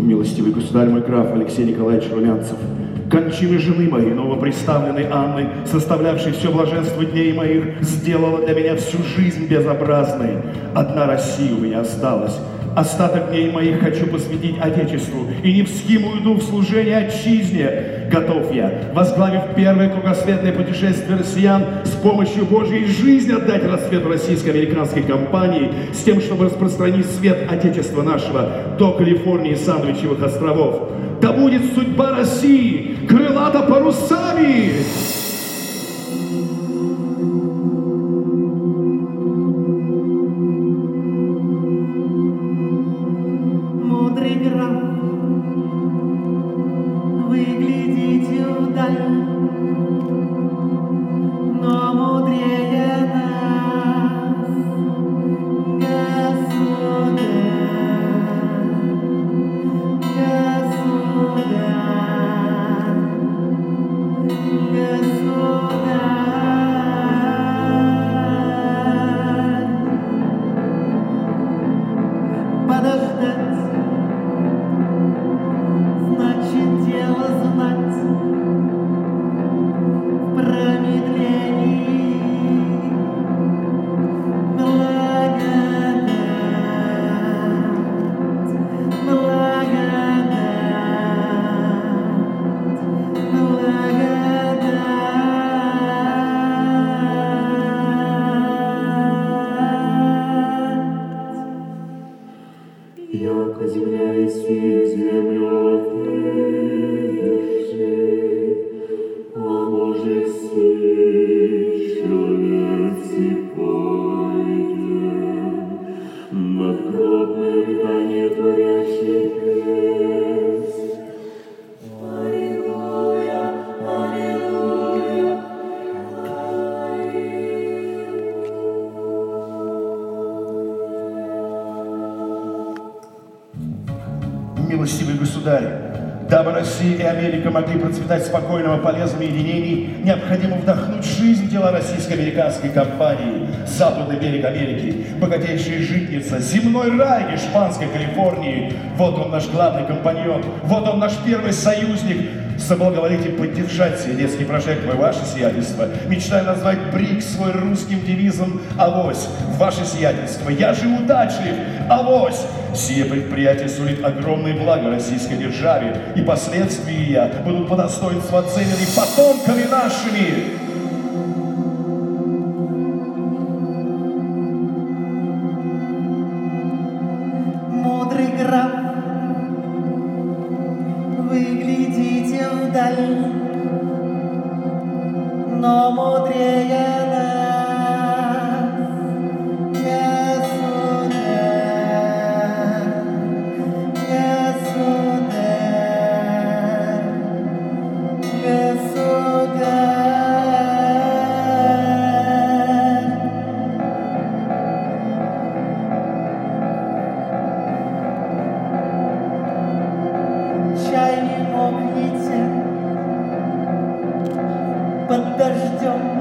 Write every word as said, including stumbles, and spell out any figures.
Милостивый государь мой граф Алексей Николаевич Румянцев, кончины жены моей, новоприставленной Анны, составлявшей все блаженство дней моих, сделала для меня всю жизнь безобразной. Одна Россия у меня осталась. Остаток дней моих хочу посвятить Отечеству, и невским уйду в служение отчизне. Готов я, возглавив первое кругосветное путешествие россиян, с помощью Божьей жизни отдать расцвету российско-американской компании, с тем, чтобы распространить свет Отечества нашего до Калифорнии и Сандвичевых островов. Да будет судьба России крылата парусами! Мудрый граф, вы глядите вдаль, но мудрее нас, государь, государь, государь. Подождать значит дело знать, в промедлении благодать, благодать, благодать. Яко земля еси землю выдержи, а может си человецы пойдем, надгробных да не творящий крест. Аллилуйя, аллилуйя, Милостивый государь, дабы Россия и Америка могли процветать спокойным и полезным единении, необходимо вдохнуть жизнь в дела российско-американской компании. Западный берег Америки, богатейшая житница, земной рай испанской Калифорнии. Вот он наш главный компаньон, вот он наш первый союзник. Соблаговолите поддержать сей детский прожект, мой ваше сиятельство. Мечтаю назвать БРИКС свой русским девизом «Авось». Ваше сиятельство, я же удачлив, авось! Сие предприятие сулит огромное благо российской державе, и последствия ее будут по достоинству оценены потомками нашими. Мудрый граф, вы глядите вдаль, но мудрее нас, государь, государь, государь. Чай не мокните под дождем,